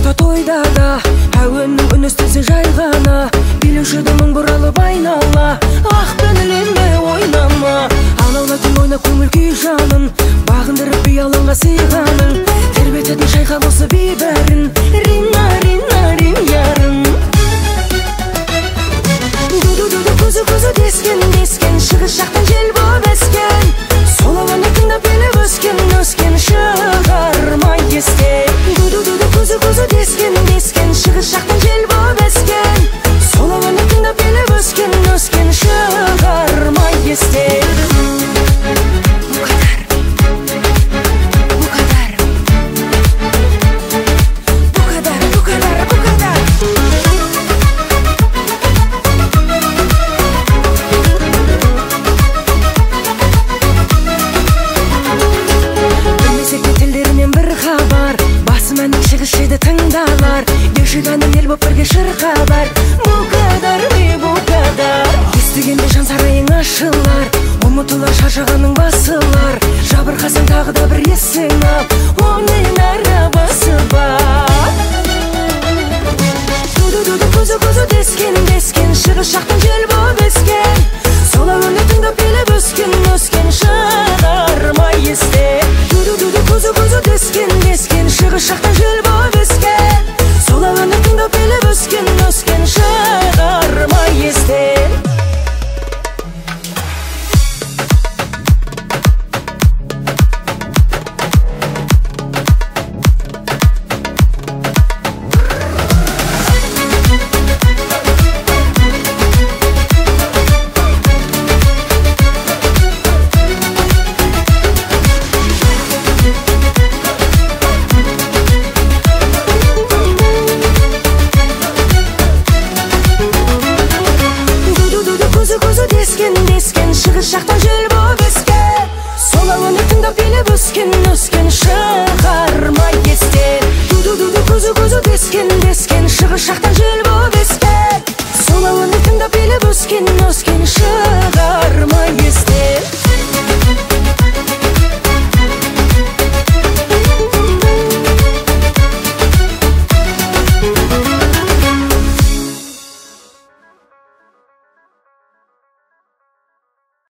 да тойда да әуеннің үні естілсе жай ғана, билеуші мың бұралып айнала. Ақ көңіліңде ойнама, алаулайтын ойна көңіл күй жанын, бағындырып бей алаңға сыйғаның, тербететін шайқап осы бейбәрін, рина рина рин ярын. Ду-ду-ду-ду көзі дескен дескен, шығыс жақтан жел боп ескен, сол ауаны тыңдап беліп өскен өскен, шығармай естен. Ду-ду-ду-ду көзі дескен дескен, шығыс жақтан жел боп ескен, сол ауаны тыңдап беліп өскен өскен, шығармай естен. Тыңдалар, ешіганым ел боп бірге шырқалар. Бұқадар ме бұқадар, естігенде жан сарайың ашылар, ұмытылар шаршағаның басылар. Жабырқасаң тағы да бір есің ал, оның арабасы бар. Ду-ду-ду көзі дескен дескен, шығыс жақтан жел боп ескен, сол әуенді тыңдап беліп өскен өскен, шығармай естен. Ду-ду-ду көзі дескен дескен, шығыс жақтан жел боп ескен, сол әуенді тыңдап беліп өскен өскен, шығармай естен. Шығыс жақтан жел боп ескен, сол әуенді тыңдап беліп өскен өскен, шығармай естен. Ду-ду-ду көзі дескен дескен, шығыс жақтан